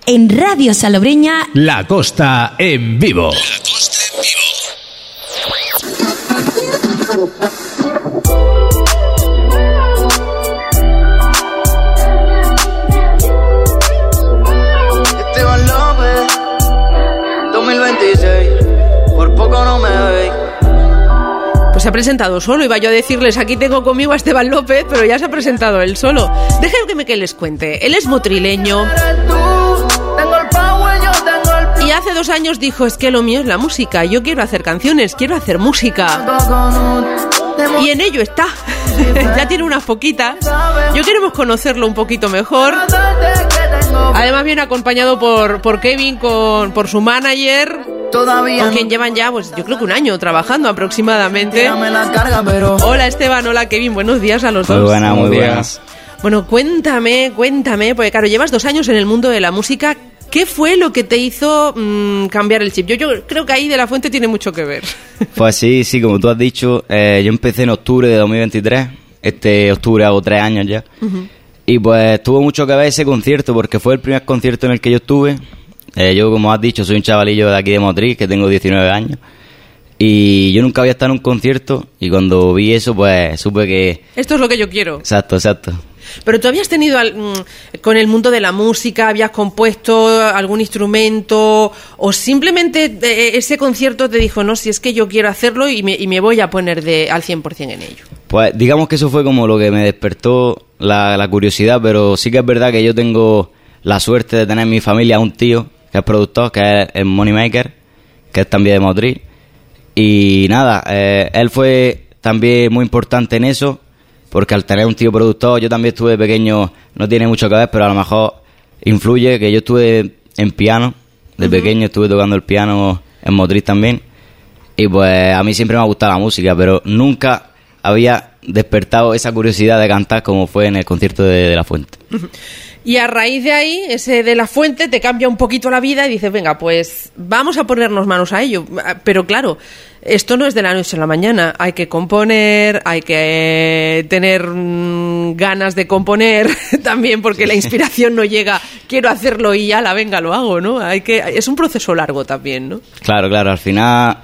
En Radio Salobreña, La Costa en vivo. Esteban López, 2026, por poco no me veis. Pues se ha presentado solo, iba yo a decirles, aquí tengo conmigo a Esteban López, pero ya se ha presentado él solo. Déjenme que les cuente, él es motrileño y hace 2 años dijo, es que lo mío es la música, yo quiero hacer canciones, quiero hacer música. Y en ello está, ya tiene unas poquitas, yo queremos conocerlo un poquito mejor. Además viene acompañado por Kevin, por su manager, con quien llevan ya, pues yo creo que 1 año trabajando aproximadamente. Hola Esteban, hola Kevin, buenos días a los dos. Muy buenas. Bueno, cuéntame, porque claro, llevas 2 años en el mundo de la música. ¿Qué fue lo que te hizo cambiar el chip? Yo creo que ahí De La Fuente tiene mucho que ver. Pues sí, como tú has dicho, yo empecé en octubre de 2023. Este octubre hago 3 años ya. Uh-huh. Y pues tuvo mucho que ver ese concierto, porque fue el primer concierto en el que yo estuve. Yo, como has dicho, soy un chavalillo de aquí de Motril, que tengo 19 años. Y yo nunca había estado en un concierto, y cuando vi eso, pues supe que... Esto es lo que yo quiero. Exacto. Pero tú habías tenido, con el mundo de la música, habías compuesto algún instrumento, o simplemente ese concierto te dijo, no, si es que yo quiero hacerlo y me voy a poner al 100% en ello. Pues digamos que eso fue como lo que me despertó la curiosidad, pero sí que es verdad que yo tengo la suerte de tener en mi familia un tío que es productor, que es el Moneymaker, que es también de Motril. Y nada, él fue también muy importante en eso, porque al tener un tío productor, yo también estuve pequeño, no tiene mucho que ver, pero a lo mejor influye que yo estuve en piano, de pequeño estuve tocando el piano en Motril también, y pues a mí siempre me ha gustado la música, pero nunca había despertado esa curiosidad de cantar como fue en el concierto de La Fuente. Y a raíz de ahí, ese De La Fuente te cambia un poquito la vida y dices, venga, pues vamos a ponernos manos a ello. Pero claro, esto no es de la noche a la mañana. Hay que componer, hay que tener ganas de componer también, porque la inspiración no llega, quiero hacerlo y ya, venga, lo hago, ¿no? Es un proceso largo también, ¿no? Claro, al final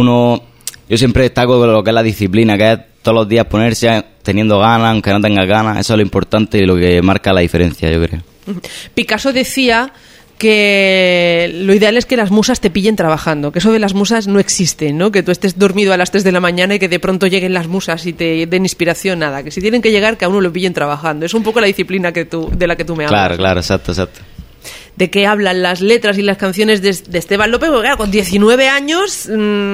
yo siempre destaco con lo que es la disciplina, que es todos los días ponerse teniendo ganas, aunque no tengas ganas. Eso es lo importante y lo que marca la diferencia, yo creo. Picasso decía que lo ideal es que las musas te pillen trabajando, que eso de las musas no existe, ¿no? Que tú estés dormido a las 3 de la mañana y que de pronto lleguen las musas y te den inspiración, nada. Que si tienen que llegar, que a uno lo pillen trabajando. Es un poco la disciplina de la que tú me hablas. Claro, exacto. De qué hablan las letras y las canciones de Esteban López, porque claro, con 19 años,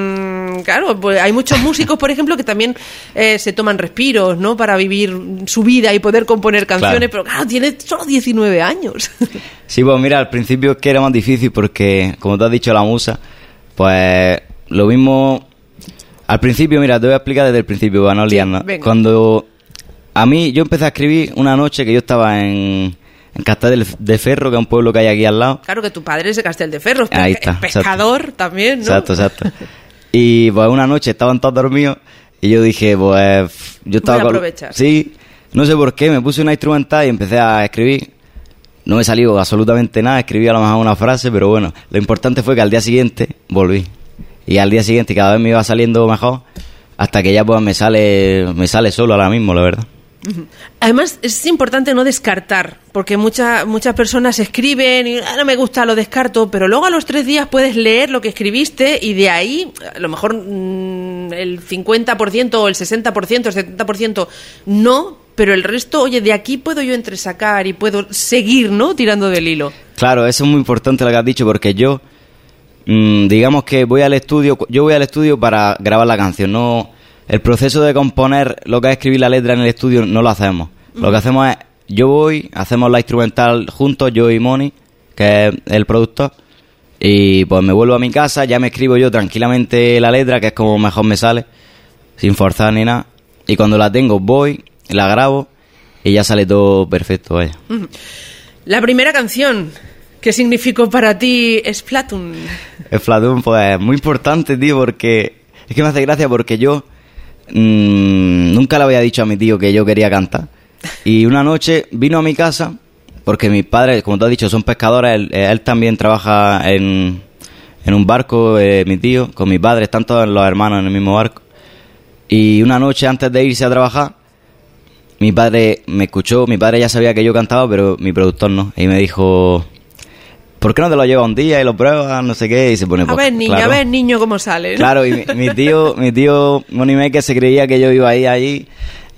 claro, pues hay muchos músicos, por ejemplo, que también se toman respiros, ¿no? Para vivir su vida y poder componer canciones, pero claro, tiene solo 19 años. Sí, pues mira, al principio es que era más difícil porque, como tú has dicho, la musa, pues lo mismo... Al principio, mira, te voy a explicar desde el principio, para no liarnos. Cuando yo empecé a escribir una noche que yo estaba en Castel de Ferro, que es un pueblo que hay aquí al lado. Claro, que tu padre es de Castel de Ferro, ahí está, es pescador, exacto. También, ¿no? Exacto. Y pues una noche estaban todos dormidos y yo dije, pues... yo estaba voy a aprovechar. Sí, no sé por qué, me puse una instrumental y empecé a escribir. No me salió absolutamente nada, escribí a lo mejor una frase, pero bueno, lo importante fue que al día siguiente volví. Y al día siguiente cada vez me iba saliendo mejor, hasta que ya pues me sale solo ahora mismo, la verdad. Además es importante no descartar, porque muchas personas escriben y no me gusta, lo descarto, pero luego a los 3 días puedes leer lo que escribiste y de ahí a lo mejor el 50% o el 60%, el 70% no, pero el resto, oye, de aquí puedo yo entresacar y puedo seguir, ¿no? Tirando del hilo. Claro, eso es muy importante lo que has dicho, porque yo digamos que voy al estudio para grabar la canción, no... El proceso de componer lo que es escribir la letra en el estudio no lo hacemos. Lo que hacemos es, hacemos la instrumental juntos, yo y Moni, que es el productor, y pues me vuelvo a mi casa, ya me escribo yo tranquilamente la letra, que es como mejor me sale, sin forzar ni nada, y cuando la tengo voy, la grabo, y ya sale todo perfecto, vaya. La primera canción, ¿qué significó para ti Splatoon? Splatoon, pues muy importante, tío, porque es que me hace gracia porque yo... nunca le había dicho a mi tío que yo quería cantar. Y una noche vino a mi casa porque mis padres, como tú has dicho, son pescadores. Él también trabaja en un barco, mi tío, con mis padres, están todos los hermanos en el mismo barco. Y una noche antes de irse a trabajar, mi padre me escuchó. Mi padre ya sabía que yo cantaba, pero mi productor no. Y me dijo, ¿por qué no te lo llevas un día y lo pruebas? No sé qué. Y se pone... A ver, niño, cómo sale, ¿no? Claro, y mi tío Moneymaker se creía que yo iba a ir allí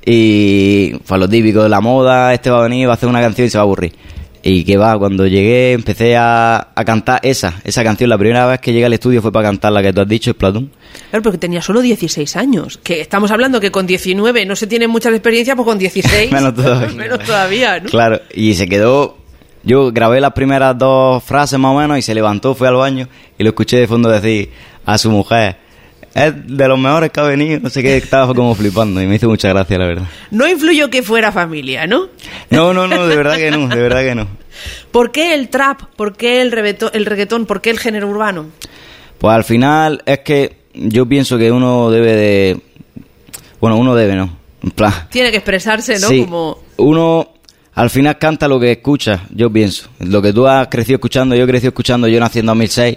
y pues lo típico de la moda, va a venir, va a hacer una canción y se va a aburrir. Y que va, cuando llegué empecé a cantar esa canción. La primera vez que llegué al estudio fue para cantar la que tú has dicho, Splatoon. Claro, porque tenía solo 16 años. Que estamos hablando que con 19 no se tiene mucha experiencia, pues con 16... Menos todavía. ¿no? Claro, y se quedó... Yo grabé las primeras 2 frases más o menos y se levantó, fue al baño y lo escuché de fondo decir a su mujer, es de los mejores que ha venido, no sé qué, estaba como flipando y me hizo mucha gracia, la verdad. No influyó que fuera familia, ¿no? No, de verdad que no. ¿Por qué el trap? ¿Por qué el reggaetón? ¿Por qué el género urbano? Pues al final es que yo pienso que uno debe de... Bueno, uno debe, ¿no? En plan... Tiene que expresarse, ¿no? Sí, como... uno... Al final canta lo que escucha, yo pienso. Lo que tú has crecido escuchando, yo crecí escuchando, yo nací en 2006.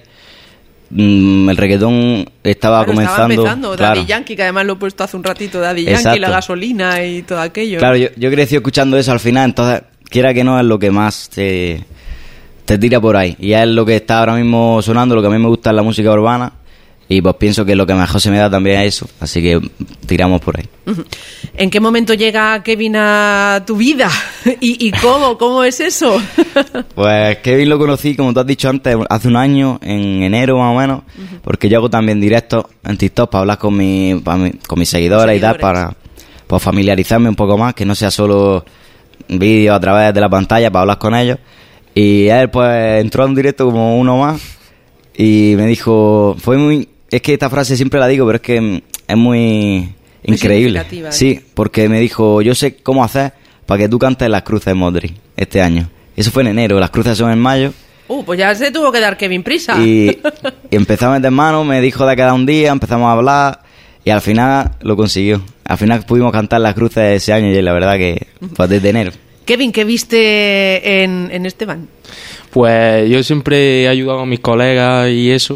El reggaetón estaba comenzando. Estaba empezando, claro. Daddy Yankee, que además lo he puesto hace un ratito, Daddy Yankee, exacto. La gasolina y todo aquello. Claro, yo crecí escuchando eso al final, entonces, quiera que no, es lo que más te tira por ahí. Y es lo que está ahora mismo sonando, lo que a mí me gusta es la música urbana. Y pues pienso que lo que mejor se me da también es eso. Así que tiramos por ahí. ¿En qué momento llega Kevin a tu vida? ¿Y cómo es eso? Pues Kevin lo conocí, como tú has dicho antes, hace un año, en enero más o menos. Porque yo hago también directos en TikTok para hablar con mis seguidores y tal, para pues, familiarizarme un poco más, que no sea solo vídeos a través de la pantalla para hablar con ellos. Y él pues entró a un directo como uno más y me dijo, es que esta frase siempre la digo, pero es que es muy increíble. Sí, porque me dijo, yo sé cómo hacer para que tú cantes las cruces de Modric este año. Eso fue en enero, las cruces son en mayo. Pues ya se tuvo que dar Kevin prisa. Y empezó a meter manos, me dijo de quedar un día, empezamos a hablar y al final lo consiguió. Al final pudimos cantar las cruces de ese año y la verdad que pues desde enero. Kevin, ¿qué viste en Esteban? Pues yo siempre he ayudado a mis colegas y eso.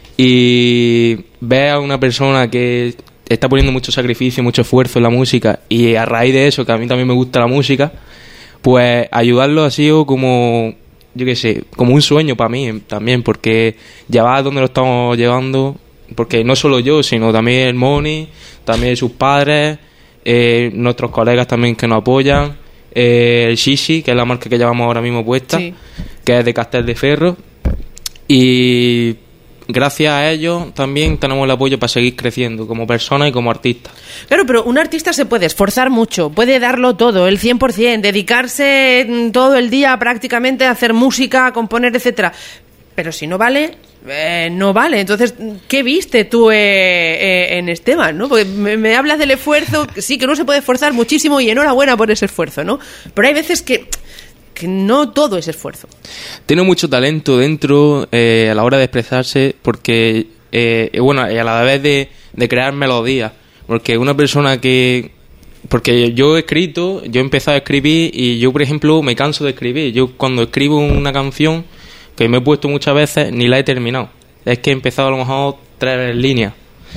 Y ver a una persona que está poniendo mucho sacrificio, mucho esfuerzo en la música, y a raíz de eso, que a mí también me gusta la música, pues ayudarlo ha sido como, yo qué sé, como un sueño para mí también, porque llevar donde lo estamos llevando, porque no solo yo, sino también el Moni, también sus padres, nuestros colegas también que nos apoyan, el Shishi, que es la marca que llevamos ahora mismo puesta, sí, que es de Castelldefels, y gracias a ellos también tenemos el apoyo para seguir creciendo como persona y como artista. Claro, pero un artista se puede esforzar mucho, puede darlo todo, el 100%, dedicarse todo el día prácticamente a hacer música, a componer, etcétera. Pero si no vale, no vale. Entonces, ¿qué viste tú en Esteban, no? Porque me hablas del esfuerzo, sí, que uno se puede esforzar muchísimo y enhorabuena por ese esfuerzo, ¿no? Pero hay veces que no todo es esfuerzo. Tiene mucho talento dentro a la hora de expresarse, porque a la vez de crear melodías, porque una persona porque yo he escrito, yo he empezado a escribir y yo, por ejemplo, me canso de escribir. Yo cuando escribo una canción que me he puesto muchas veces, ni la he terminado. Es que he empezado a lo mejor 3 líneas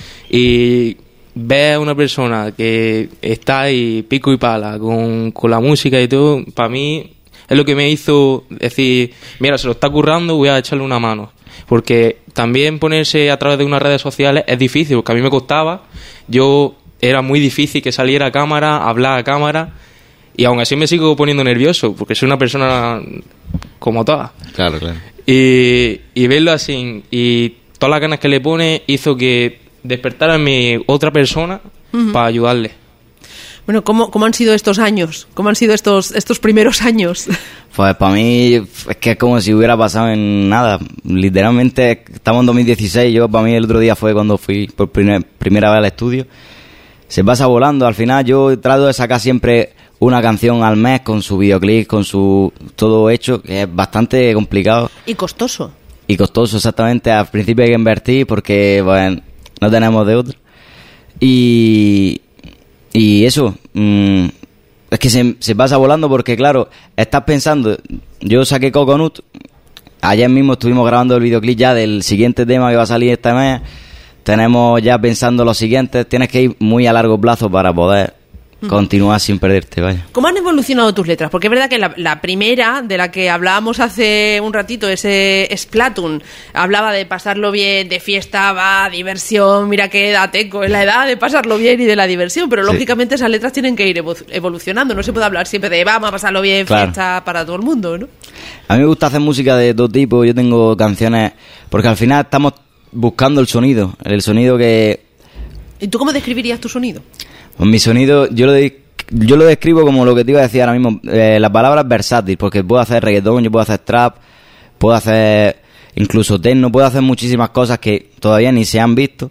y ver a una persona que está ahí pico y pala con la música y todo, para mí es lo que me hizo decir, mira, se lo está currando, voy a echarle una mano. Porque también ponerse a través de unas redes sociales es difícil, porque a mí me costaba. Era muy difícil que saliera a cámara, hablar a cámara, y aún así me sigo poniendo nervioso, porque soy una persona como todas. Claro. Y verlo así, y todas las ganas que le pone, hizo que despertara en mí otra persona para ayudarle. Bueno, ¿cómo han sido estos años? ¿Cómo han sido estos primeros años? Pues para mí es que es como si hubiera pasado en nada. Literalmente estamos en 2016. Para mí el otro día fue cuando fui por primera vez al estudio. Se pasa volando. Al final yo trato de sacar siempre una canción al mes con su videoclip, con su todo hecho, que es bastante complicado. Y costoso. Exactamente. Al principio hay que invertir porque bueno, no tenemos de otro. Y eso, es que se pasa volando porque, claro, estás pensando, yo saqué Coconut, ayer mismo estuvimos grabando el videoclip ya del siguiente tema que va a salir este mes, tenemos ya pensando los siguientes, tienes que ir muy a largo plazo para poder continuar sin perderte, vaya. ¿Cómo han evolucionado tus letras? Porque es verdad que la primera, de la que hablábamos hace un ratito, ese Splatoon, hablaba de pasarlo bien, de fiesta, va, diversión, mira qué edad tengo, es la edad de pasarlo bien y de la diversión, pero lógicamente esas letras tienen que ir evolucionando, no se puede hablar siempre de vamos a pasarlo bien, claro, fiesta para todo el mundo, ¿no? A mí me gusta hacer música de todo tipo, yo tengo canciones, porque al final estamos buscando el sonido que... ¿Y tú cómo describirías tu sonido? Pues mi sonido, yo lo describo como lo que te iba a decir ahora mismo, la palabra es versátil, porque puedo hacer reggaetón, yo puedo hacer trap, puedo hacer incluso techno, puedo hacer muchísimas cosas que todavía ni se han visto,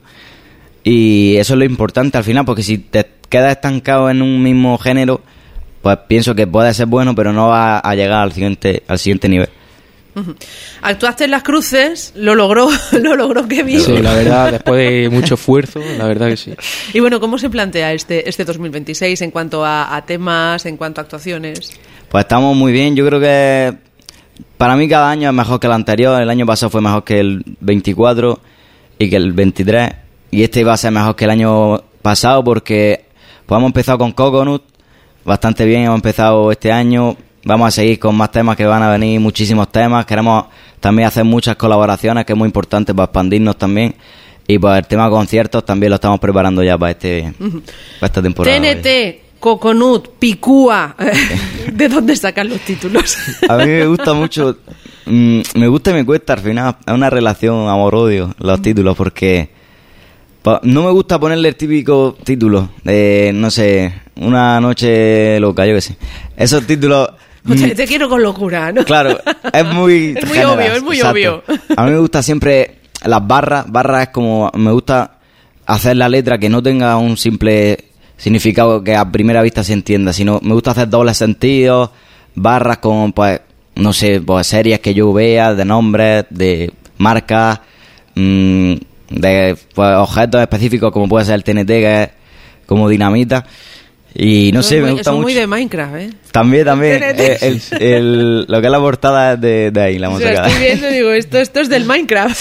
y eso es lo importante al final, porque si te quedas estancado en un mismo género, pues pienso que puede ser bueno, pero no va a llegar al siguiente nivel. Actuaste en Las Cruces, lo logró Kevin. Sí, la verdad, después de mucho esfuerzo, la verdad que sí. Y bueno, ¿cómo se plantea este 2026 en cuanto a temas, en cuanto a actuaciones? Pues estamos muy bien, yo creo que para mí cada año es mejor que el anterior, el año pasado fue mejor que el 24 y que el 23, y este va a ser mejor que el año pasado porque pues hemos empezado con Coconut bastante bien, hemos empezado este año. Vamos a seguir con más temas, que van a venir muchísimos temas. Queremos también hacer muchas colaboraciones, que es muy importante para expandirnos también. Y pues el tema conciertos también lo estamos preparando ya para esta temporada. TNT, Coconut, Picúa. ¿De dónde sacan los títulos? A mí me gusta mucho, me gusta y me cuesta al final. Es una relación amor-odio los títulos, porque no me gusta ponerle el típico título de, no sé, una noche loca, yo qué sé. Esos títulos... Te quiero con locura, ¿no? Claro, es muy... es muy obvio, es muy obvio. A mí me gusta siempre las barras es como... Me gusta hacer la letra que no tenga un simple significado que a primera vista se entienda, sino me gusta hacer dobles sentidos, barras con, pues, no sé, pues series que yo vea, de nombres, de marcas, de pues, objetos específicos como puede ser el TNT, que es como dinamita. Y no sé, me gusta mucho. Es muy de Minecraft, ¿eh? También. Lo que es la portada es de ahí, la música. O sea, estoy viendo, digo, esto es del Minecraft.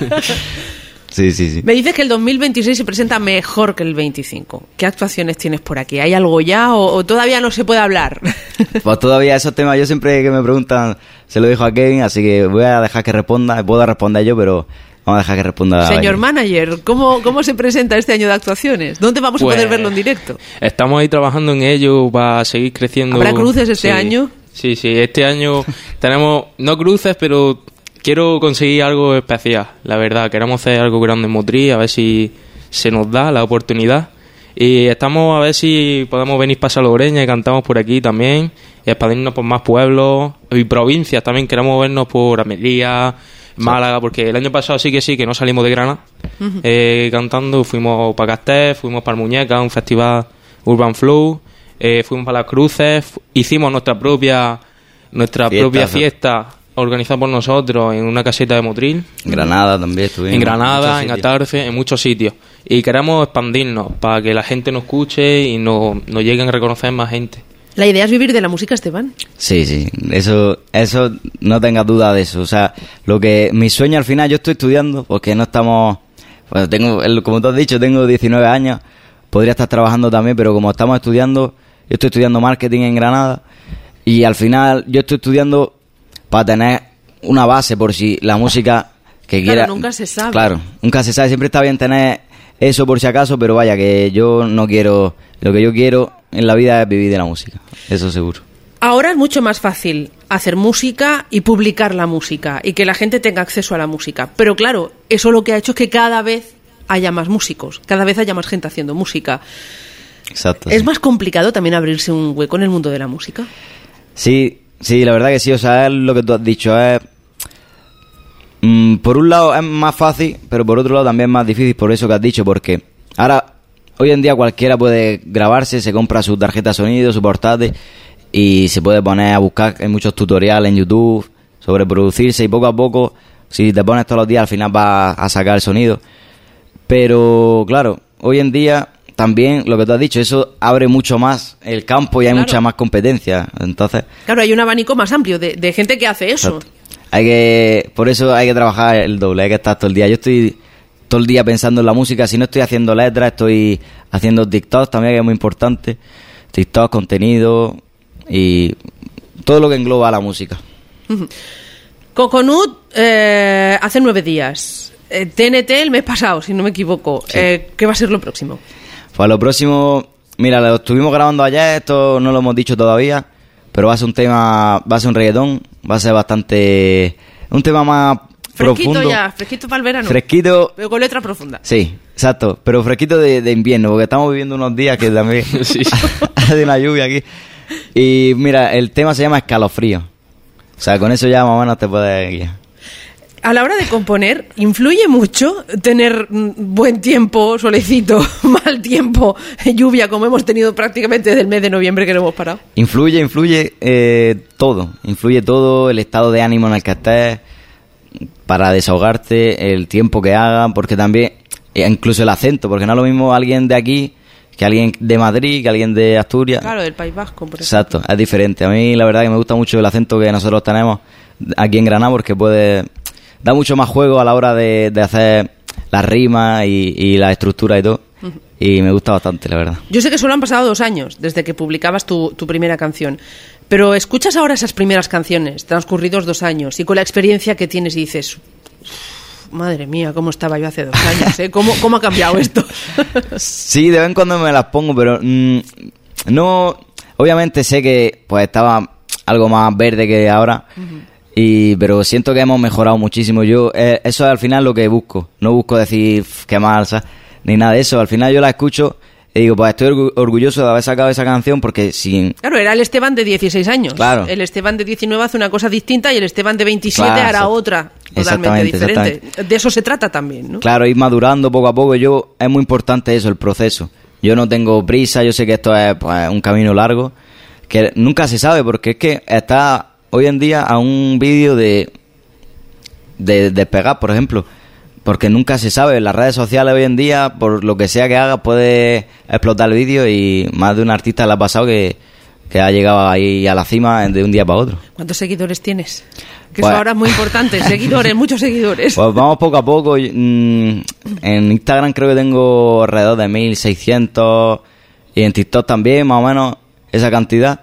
Sí. Me dices que el 2026 se presenta mejor que el 25. ¿Qué actuaciones tienes por aquí? ¿Hay algo ya o todavía no se puede hablar? Pues todavía esos temas, yo siempre que me preguntan, se lo dejo a Kevin, así que voy a dejar que responda. Puedo responder yo, pero... Vamos a dejar que responda. Señor manager, ¿cómo se presenta este año de actuaciones? ¿Dónde vamos a poder verlo en directo? Estamos ahí trabajando en ello para seguir creciendo. ¿Habrá cruces este año? Sí, este año tenemos, no cruces, pero quiero conseguir algo especial, la verdad. Queremos hacer algo grande en Motril, a ver si se nos da la oportunidad. Y estamos a ver si podemos venir para Salobreña y cantamos por aquí también. Y expandirnos por más pueblos y provincias también. Queremos movernos por Almería, Málaga, porque el año pasado sí que no salimos de Granada cantando. Fuimos para Castel, fuimos para Muñeca, un festival Urban Flow, fuimos para Las Cruces, hicimos nuestra propia fiesta organizada por nosotros en una caseta de Motril. En Granada también estuvimos. En Granada, en Atarfe, en muchos sitios. Y queremos expandirnos para que la gente nos escuche y nos lleguen a reconocer más gente. ¿La idea es vivir de la música, Esteban? Sí, eso no tengas duda de eso. O sea, mi sueño al final, yo estoy estudiando, porque no estamos... Bueno, como tú has dicho, tengo 19 años, podría estar trabajando también, pero como estamos estudiando, yo estoy estudiando marketing en Granada, y al final yo estoy estudiando para tener una base por si la música que quiera... Claro, nunca se sabe. Claro, nunca se sabe, siempre está bien tener eso por si acaso, pero vaya, que yo no quiero... Lo que yo quiero en la vida es vivir de la música, eso seguro. Ahora es mucho más fácil hacer música y publicar la música y que la gente tenga acceso a la música. Pero claro, eso lo que ha hecho es que cada vez haya más músicos, cada vez haya más gente haciendo música. Exacto. ¿Es más complicado también abrirse un hueco en el mundo de la música? Sí, la verdad que sí. O sea, es lo que tú has dicho. Por un lado es más fácil, pero por otro lado también es más difícil, por eso que has dicho, porque ahora... Hoy en día cualquiera puede grabarse, se compra su tarjeta de sonido, su portátil y se puede poner a buscar. Hay muchos tutoriales en YouTube sobre producirse y poco a poco, si te pones todos los días, al final vas a sacar el sonido. Pero claro, hoy en día también, lo que tú has dicho, eso abre mucho más el campo y hay mucha más competencia. Entonces, claro, hay un abanico más amplio de gente que hace eso. exacto. Por eso hay que trabajar el doble, hay que estar todo el día. Yo estoy todo el día pensando en la música. Si no estoy haciendo letras, estoy haciendo TikTok también, que es muy importante. TikTok, contenido y todo lo que engloba a la música. Coconut hace 9 días. TNT el mes pasado, si no me equivoco. Sí. ¿Qué va a ser lo próximo? Pues lo próximo, mira, lo estuvimos grabando ayer, esto no lo hemos dicho todavía, pero va a ser un tema, va a ser un reggaetón, va a ser bastante, un tema más Fresquito profundo. ya, fresquito para el verano. Fresquito. Pero con letra profunda. Sí, exacto, pero fresquito de invierno, porque estamos viviendo unos días que también Sí. hace una lluvia aquí. Y mira, el tema se llama Escalofrío. O sea, con eso ya más o menos te puedes guiar. A la hora de componer, ¿influye mucho tener buen tiempo, solecito, mal tiempo, lluvia, como hemos tenido prácticamente desde el mes de noviembre que no hemos parado? Influye todo, el estado de ánimo en el que estés, para desahogarte, el tiempo que haga, porque también, incluso el acento, porque no es lo mismo alguien de aquí que alguien de Madrid, que alguien de Asturias. Claro, del País Vasco, por ejemplo. Exacto, es diferente. A mí la verdad que me gusta mucho el acento que nosotros tenemos aquí en Granada, porque da mucho más juego a la hora de hacer las rimas y la estructura y todo. Y me gusta bastante, la verdad. Yo sé que solo han pasado 2 años desde que publicabas tu primera canción, pero escuchas ahora esas primeras canciones, transcurridos 2 años, y con la experiencia que tienes y dices, madre mía, cómo estaba yo hace 2 años, ¿eh? ¿Cómo ha cambiado esto? Sí, de vez en cuando me las pongo, pero no. Obviamente sé que pues estaba algo más verde que ahora. Pero siento que hemos mejorado muchísimo. Yo eso es al final lo que busco. No busco decir qué mal, ¿sabes? Ni nada de eso. Al final yo la escucho y digo, pues estoy orgulloso de haber sacado esa canción, porque sin... Claro, era el Esteban de 16 años. Claro. El Esteban de 19 hace una cosa distinta y el Esteban de 27 Claro, hará otra totalmente diferente. Exactamente. De eso se trata también, ¿no? Claro, ir madurando poco a poco. Es muy importante eso, el proceso. Yo no tengo prisa, yo sé que esto es pues, un camino largo, que nunca se sabe, porque es que está hoy en día a un vídeo de despegar, por ejemplo, porque nunca se sabe. En las redes sociales hoy en día, por lo que sea que haga, puede explotar el vídeo, y más de un artista le ha pasado que ha llegado ahí a la cima de un día para otro. ¿Cuántos seguidores tienes? Que Pues, eso ahora es muy importante. Seguidores, muchos seguidores. Pues vamos poco a poco. En Instagram creo que tengo alrededor de 1.600, y en TikTok también, más o menos esa cantidad.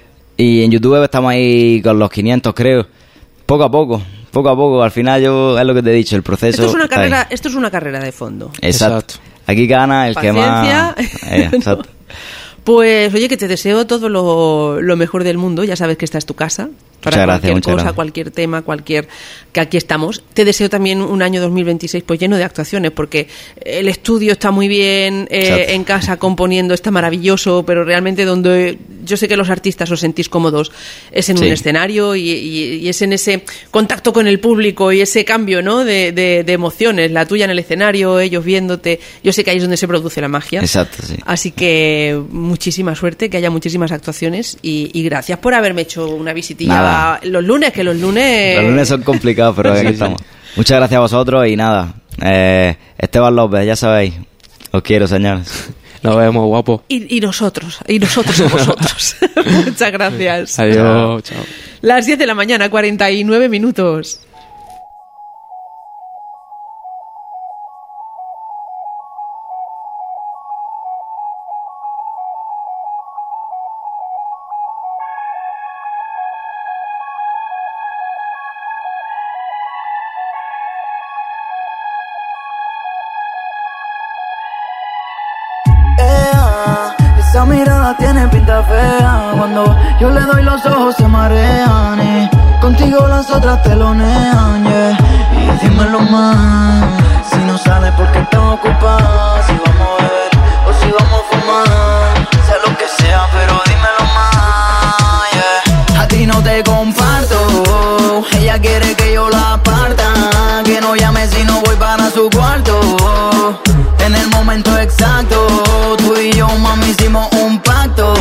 Y en YouTube estamos ahí con los 500, creo. Poco a poco. Al final es lo que te he dicho, el proceso. Esto es una carrera de fondo. Exacto. Aquí gana el Paciencia. que más... exacto. Pues oye, que te deseo todo lo mejor del mundo. Ya sabes que esta es tu casa. Para cualquier cosa, cualquier tema, que aquí estamos. Te deseo también un año 2026 pues lleno de actuaciones, porque el estudio está muy bien, en casa componiendo está maravilloso, pero realmente donde yo sé que los artistas os sentís cómodos es en un escenario y es en ese contacto con el público y ese cambio, ¿no? de emociones, la tuya en el escenario, ellos viéndote. Yo sé que ahí es donde se produce la magia. Exacto, sí. Así que muchísima suerte, que haya muchísimas actuaciones y gracias por haberme hecho una visitilla. Nada. Los lunes Los lunes son complicados, pero aquí estamos. Muchas gracias a vosotros y nada. Esteban López, ya sabéis. Os quiero, señores. Nos vemos, guapo. Y nosotros a vosotros. Muchas gracias. Adiós, chao. Las 10 de la mañana, 49 minutos. Esa mirada tiene pinta fea. Cuando yo le doy los ojos se marean, y contigo las otras telonean, yeah. Y dímelo más, si no sales porque estás ocupada, si vamos a beber o si vamos a fumar, sea lo que sea, pero dímelo más, yeah. A ti no te comparto, ella quiere que yo la aparta, que no llame si no voy para su cuarto. En el momento exacto, tú y yo, mami, hicimos un pacto.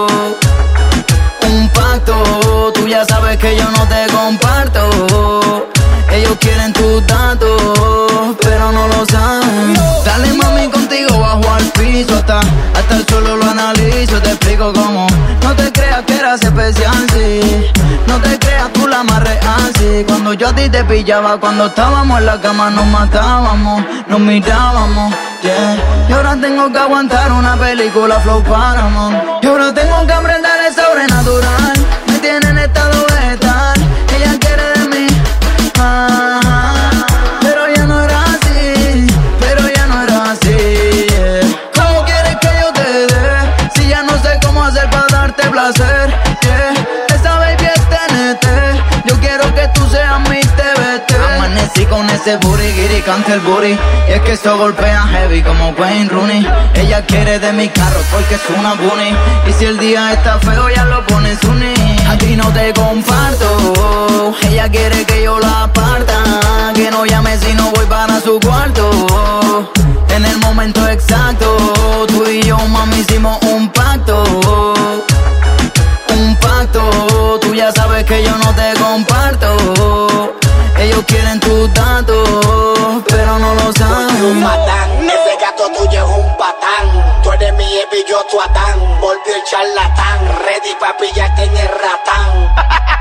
Un pacto, tú ya sabes que yo no te comparto. Ellos quieren tus datos, pero no lo saben. Dale, mami, contigo bajo al fin. piso, hasta el suelo lo analizo. Te explico cómo. No te creas que eras especial, sí. No te creas tú la más real, sí. Cuando yo a ti te pillaba, cuando estábamos en la cama nos matábamos, nos mirábamos, yeah. Y ahora tengo que aguantar una película Flow Paramount. Y ahora tengo que aprender el sobrenatural. Me tiene en estado vegetal. Ella quiere de mí, pero ya no era así, yeah. ¿Cómo quieres que yo te dé? Si ya no sé cómo hacer para darte placer, yeah. Esa baby es TNT. Yo quiero que tú seas mi TBT. Amanecí con ese booty, guiri, canta el booty. Y es que esto golpea heavy como Wayne Rooney. Ella quiere de mi carro porque es una bunny. Y si el día está feo ya lo pone Sunny. A ti no te comparto. Ella quiere que yo la aparta, que no llame si no voy para su cuarto. En el momento exacto, tú y yo, mami, hicimos un pacto. Un pacto, tú ya sabes que yo no te comparto. Ellos quieren tus datos, pero no lo saben. Un patán, ese gato tuyo es un patán. Tú eres mi Evi, yo tu Adán. Volvió el charlatán, ready pa' pillarte en el ratán.